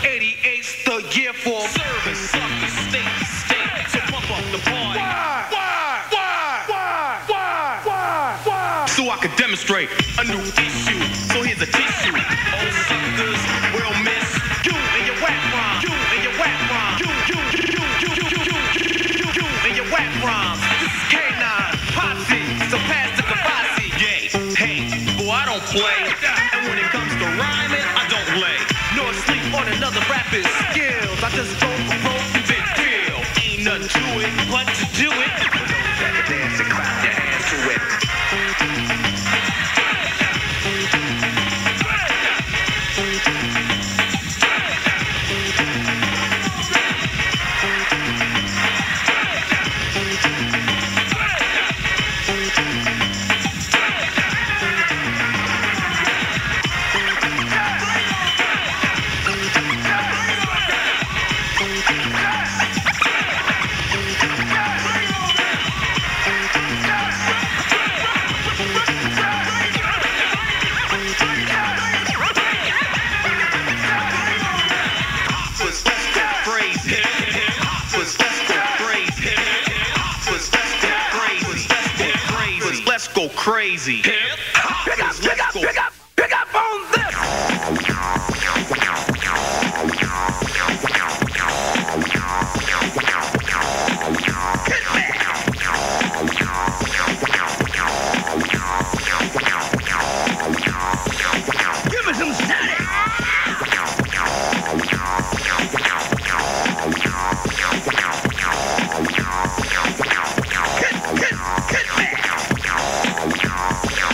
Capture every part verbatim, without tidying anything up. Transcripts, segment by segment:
eighty-eight's the year for service. Sucker, state to state. So pump up the party. Why? Why? Why? Why? Why? Why? Why? So I could demonstrate a new issue. So here's a tissue. All suckers will miss you and your whack rhyme. You and your whack rhyme. You, you, you, you, you, you, you, you, you and your whack rhymes. This is K nine, Posse, so pass the kabasi. Yay, hey, boy, I don't play. And when it comes to rhyming, I don't lay. Nor sleep on another rapper's skills. I just go for broke and big deal. Ain't nothing to it but to do it. For those that can dance and clap their hands to it. Crazy. Pick up, pick up, pick up, pick up on this. Give me some static. Hit, hit, hit me.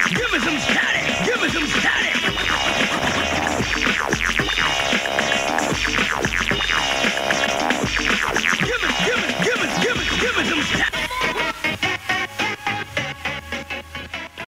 Give me some static. Give me some static.